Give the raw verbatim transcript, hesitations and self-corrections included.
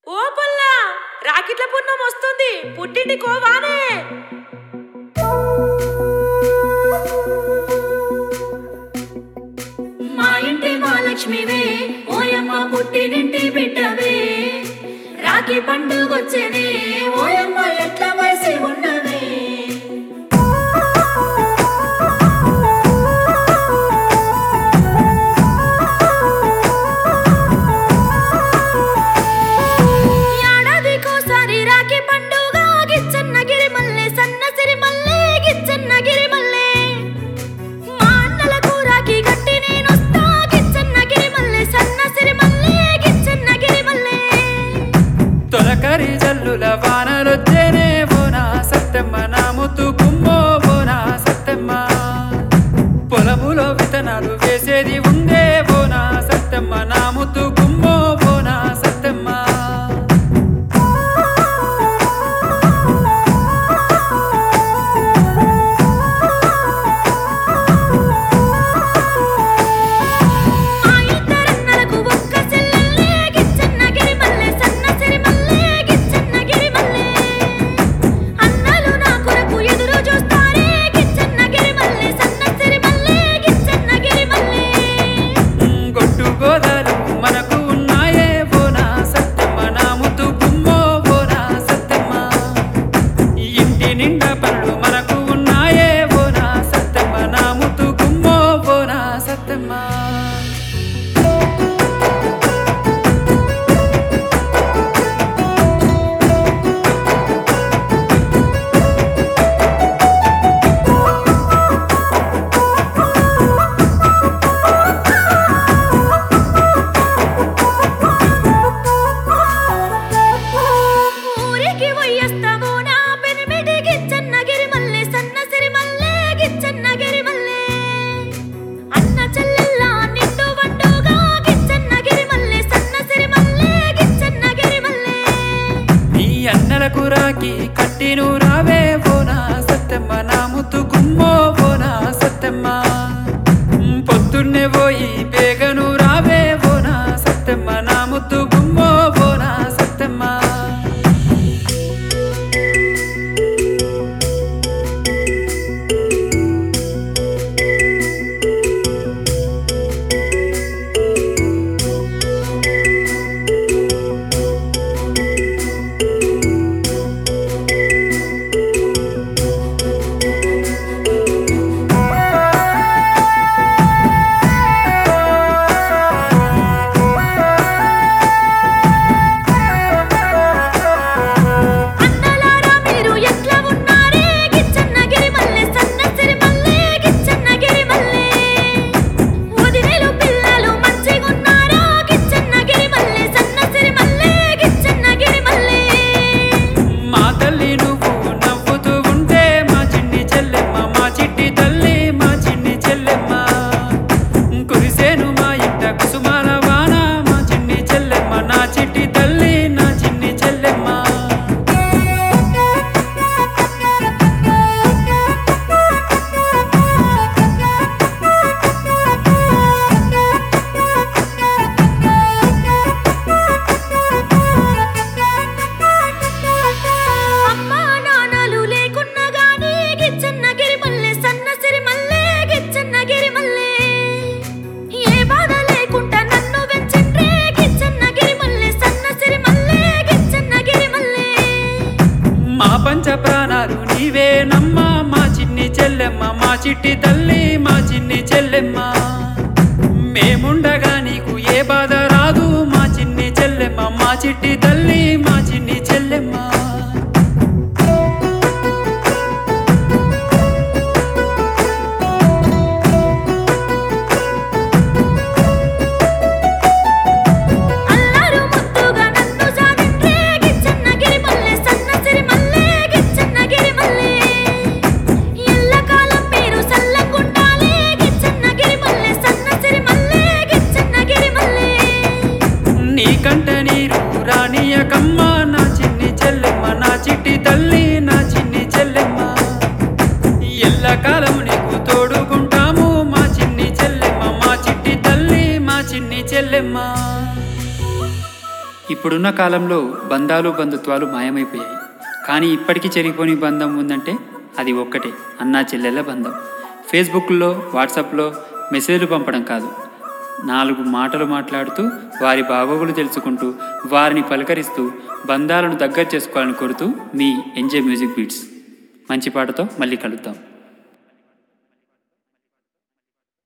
ఓ పుల్లా రాకిట్ల పున్నం వస్తుంది పుట్టింటి కోవానే. మా ఇంటి మహాలక్ష్మివే ఓయమ్మ పుట్టినింటి బిడ్డవే, రాఖీ పండుగొచ్చేనే ఓయమ్మ ఎట్ల వయసి ఉన్నవే. ఏడాదికోసారి రాఖీ పండుగ గిచ్చన్నగిరి మల్లె సన్నసిరి మల్లె గిచ్చన్నగిరి మల్లె, మా అన్నలకు రాఖీ కట్టి నేనొస్తా గిచ్చన్నగిరి మల్లె సన్నసిరి మల్లె గిచ్చన్నగిరి మల్లె. తొలకరి జల్లుల వానలొచ్చేనే బోనా సత్తెమ్మ నా ముత్తు గుమ్మో బోనా సత్తెమ్మ, పొలములో విత్తనాలు వేసేది ఉందే బోనా సత్తెమ్మ నా ముత్తు గుమ్మో బోనా సత్తెమ్మ. మా ఇద్దరన్నలకు ఒక్క చెల్లెల్లే గిచ్చన్నగిరి మల్లె సన్నసిరి మల్లె గిచ్చన్నగిరి మల్లె, అన్నలు నా కొరకు ఎదురు చూస్తారే గిచ్చన్నగిరి మల్లె సన్నసిరి మల్లె గిచ్చన్నగిరి మల్లె. గొట్టు గోదాలు మనకు ఉన్నాయే బోనా సత్తెమ్మ నా ముత్తు గుమ్మో బోనా సత్తెమ్మ, ఇంటి నిండా పనులు మనకు ఉన్నాయే బోనా సత్తెమ్మ నా ముత్తు గుమ్మో బోనా సత్తెమ్మ. ఊరికి పోయేస్తావో నా పెనిమిటి గిచ్చన్నగిరి మల్లె సన్నసిరి మల్లె గిచ్చన్నగిరి మల్లె, అన్న చెల్లెల్ల నిండు వండుగా గిచ్చన్నగిరి మల్లె సన్నసిరి మల్లె గిచ్చన్నగిరి మల్లె. నీ అన్నలకు రాకి కట్టిను రావే బోనా సత్తెమ్మ నా ముత్తు గుమ్మో బోనా సత్తెమ్మ, పొద్దున్నే పోయి బేగను రావే బోనా సత్తెమ్మ నా ముత్తు గుమ్మో బోనా సత్తెమ్మ. అన్నలారా మీరు ఎట్లా ఉన్నారే గిచ్చన్నగిరి మల్లె సన్నసిరి మల్లె గిచ్చన్నగిరి మల్లె, వదినేలు పిల్లలు మంచిగున్నారా గిచ్చన్నగిరి మల్లె సన్నసిరి మల్లె గిచ్చన్నగిరి మల్లె. మా తల్లి నువ్వు నవ్వుతూ ఉంటే మా చిన్ని చెల్లెమ్మ మా చిట్టి తల్లి మా చిన్ని చెల్లెమ్మ, కురిసేను మా ఇంట కుసుమాల వాన మా చిన్ని చెల్లెమ్మ నా చిట్టి తల్లి నా చిన్ని చెల్లెమ్మ. అమ్మా నాన్నలు లేకున్నా గానీ గిచ్చన్నగిరి మల్లె సన్నసిరి మల్లె గిచ్చన్నగిరి మల్లె, ఏ బాధ లేకుండా నన్ను పెంచిండ్రే గిచ్చన్నగిరి మల్లె సన్నసిరి మల్లె గిచ్చన్నగిరి మల్లె. మా పంచ ప్రాణాలు నీవేనమ్మా మా చిన్ని చెల్లెమ్మ మా చిట్టి తల్లి మా చిన్ని చెల్లెమ్మ, మేముండగా నీకు ఏ బాధ రాదు మా చిన్ని చెల్లెమ్మ మా చిట్టి తల్లి మా చిన్ని చెల్లెమ్మ. అల్లారు ముద్దుగా నన్ను సాధిండ్రే గిచ్చన్నగిరి మల్లె సన్నసిరి మల్లె గిచ్చన్నగిరి మల్లె, ఎల్లకాలం మీరు సల్లగుండాలే గిచ్చన్నగిరి మల్లె సన్నసిరి మల్లె గిచ్చన్నగిరి మల్లె. నీకంట నీరు రానియకమ్మ నా చిన్ని చెల్లెమ్మ నా చిట్టి తల్లి నా చిన్ని చెల్లెమ్మ, ఎల్లకాలం నీకు తోడుకుంటాము మా చిన్ని చెల్లెమ్మ మా చిట్టి తల్లి మా చిన్ని చెల్లెమ్మ. ఇప్పుడున్న కాలంలో బంధాలు బంధుత్వాలు మాయమైపోయాయి. కానీ ఇప్పటికీ చెరిగిపోని బంధం ఉందంటే అది ఒక్కటే, అన్నా చెల్లెళ్ళ బంధం. ఫేస్బుక్లో వాట్సాప్లో మెసేజ్లు పంపడం కాదు, నాలుగు మాటలు మాట్లాడుతూ వారి బాగోగులు తెలుసుకుంటూ వారిని పలకరిస్తూ బంధాలను దగ్గర చేసుకోవాలని కోరుతూ మీ ఎంజాయ్ మ్యూజిక్ బీట్స్. మంచి పాటతో మళ్ళీ కలుద్దాం.